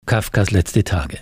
Kafkas letzte Tage.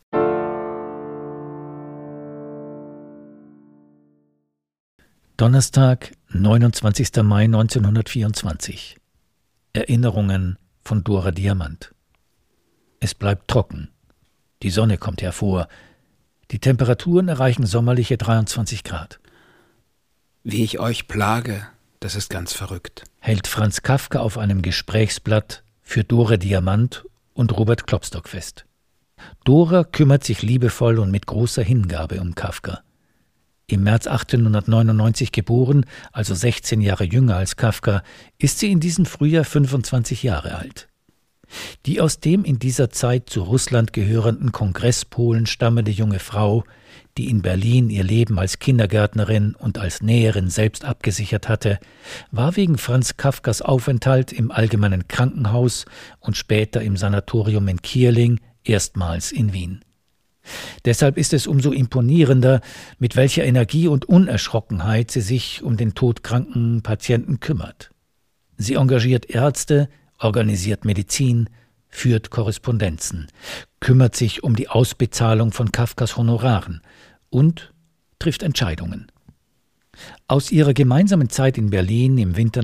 Donnerstag, 29. Mai 1924. Erinnerungen von Dora Diamant. Es bleibt trocken. Die Sonne kommt hervor. Die Temperaturen erreichen sommerliche 23 Grad. Wie ich euch plage, das ist ganz verrückt, Hält Franz Kafka auf einem Gesprächsblatt für Dora Diamant und Robert Klopstock fest. Dora kümmert sich liebevoll und mit großer Hingabe um Kafka. Im März 1899 geboren, also 16 Jahre jünger als Kafka, ist sie in diesem Frühjahr 25 Jahre alt. Die aus dem in dieser Zeit zu Russland gehörenden Kongresspolen stammende junge Frau, die in Berlin ihr Leben als Kindergärtnerin und als Näherin selbst abgesichert hatte, war wegen Franz Kafkas Aufenthalt im Allgemeinen Krankenhaus und später im Sanatorium in Kierling erstmals in Wien. Deshalb ist es umso imponierender, mit welcher Energie und Unerschrockenheit sie sich um den todkranken Patienten kümmert. Sie engagiert Ärzte, organisiert Medizin, führt Korrespondenzen, kümmert sich um die Ausbezahlung von Kafkas Honoraren und trifft Entscheidungen. Aus ihrer gemeinsamen Zeit in Berlin im Winter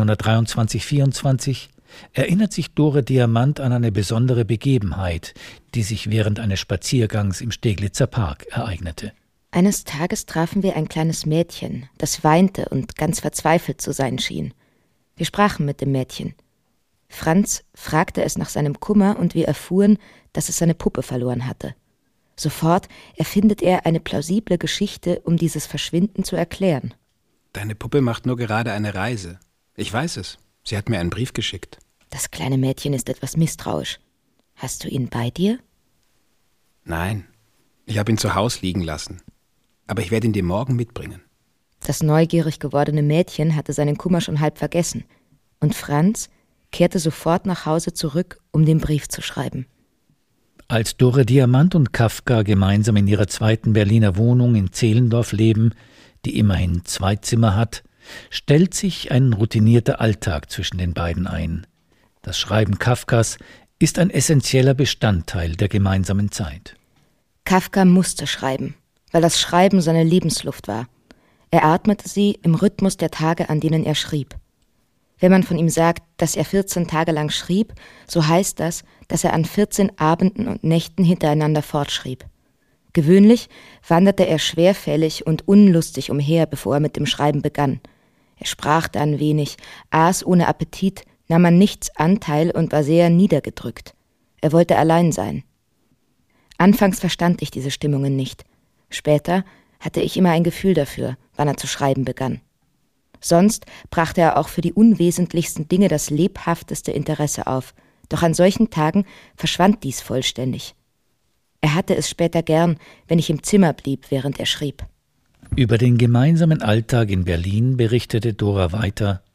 1923/24 erinnert sich Dora Diamant an eine besondere Begebenheit, die sich während eines Spaziergangs im Steglitzer Park ereignete. Eines Tages trafen wir ein kleines Mädchen, das weinte und ganz verzweifelt zu sein schien. Wir sprachen mit dem Mädchen. Franz fragte es nach seinem Kummer und wir erfuhren, dass es seine Puppe verloren hatte. Sofort erfindet er eine plausible Geschichte, um dieses Verschwinden zu erklären. Deine Puppe macht nur gerade eine Reise. Ich weiß es. Sie hat mir einen Brief geschickt. Das kleine Mädchen ist etwas misstrauisch. Hast du ihn bei dir? Nein, ich habe ihn zu Hause liegen lassen. Aber ich werde ihn dir morgen mitbringen. Das neugierig gewordene Mädchen hatte seinen Kummer schon halb vergessen. Und Franz kehrte sofort nach Hause zurück, um den Brief zu schreiben. Als Dora Diamant und Kafka gemeinsam in ihrer zweiten Berliner Wohnung in Zehlendorf leben, die immerhin 2 Zimmer hat, stellt sich ein routinierter Alltag zwischen den beiden ein. Das Schreiben Kafkas ist ein essentieller Bestandteil der gemeinsamen Zeit. Kafka musste schreiben, weil das Schreiben seine Lebensluft war. Er atmete sie im Rhythmus der Tage, an denen er schrieb. Wenn man von ihm sagt, dass er 14 Tage lang schrieb, so heißt das, dass er an 14 Abenden und Nächten hintereinander fortschrieb. Gewöhnlich wanderte er schwerfällig und unlustig umher, bevor er mit dem Schreiben begann. Er sprach dann wenig, aß ohne Appetit, nahm an nichts Anteil und war sehr niedergedrückt. Er wollte allein sein. Anfangs verstand ich diese Stimmungen nicht. Später hatte ich immer ein Gefühl dafür, wann er zu schreiben begann. Sonst brachte er auch für die unwesentlichsten Dinge das lebhafteste Interesse auf. Doch an solchen Tagen verschwand dies vollständig. Er hatte es später gern, wenn ich im Zimmer blieb, während er schrieb. Über den gemeinsamen Alltag in Berlin berichtete Dora weiter.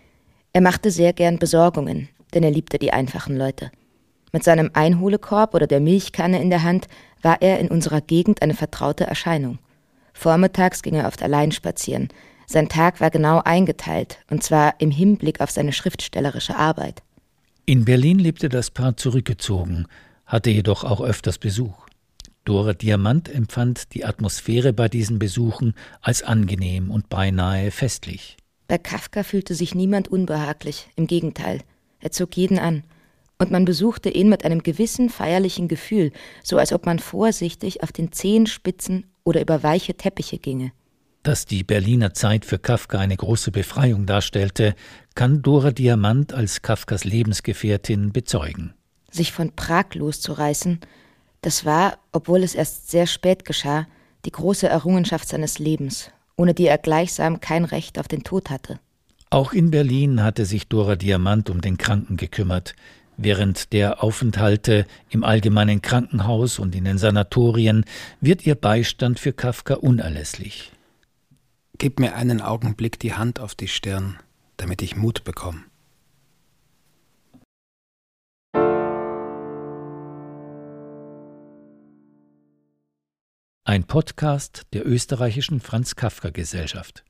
Er machte sehr gern Besorgungen, denn er liebte die einfachen Leute. Mit seinem Einholekorb oder der Milchkanne in der Hand war er in unserer Gegend eine vertraute Erscheinung. Vormittags ging er oft allein spazieren. Sein Tag war genau eingeteilt, und zwar im Hinblick auf seine schriftstellerische Arbeit. In Berlin lebte das Paar zurückgezogen, hatte jedoch auch öfters Besuch. Dora Diamant empfand die Atmosphäre bei diesen Besuchen als angenehm und beinahe festlich. Bei Kafka fühlte sich niemand unbehaglich, im Gegenteil. Er zog jeden an. Und man besuchte ihn mit einem gewissen feierlichen Gefühl, so als ob man vorsichtig auf den Zehenspitzen oder über weiche Teppiche ginge. Dass die Berliner Zeit für Kafka eine große Befreiung darstellte, kann Dora Diamant als Kafkas Lebensgefährtin bezeugen. Sich von Prag loszureißen, das war, obwohl es erst sehr spät geschah, die große Errungenschaft seines Lebens, ohne die er gleichsam kein Recht auf den Tod hatte. Auch in Berlin hatte sich Dora Diamant um den Kranken gekümmert. Während der Aufenthalte im Allgemeinen Krankenhaus und in den Sanatorien wird ihr Beistand für Kafka unerlässlich. Gib mir einen Augenblick die Hand auf die Stirn, damit ich Mut bekomme. Ein Podcast der österreichischen Franz-Kafka-Gesellschaft.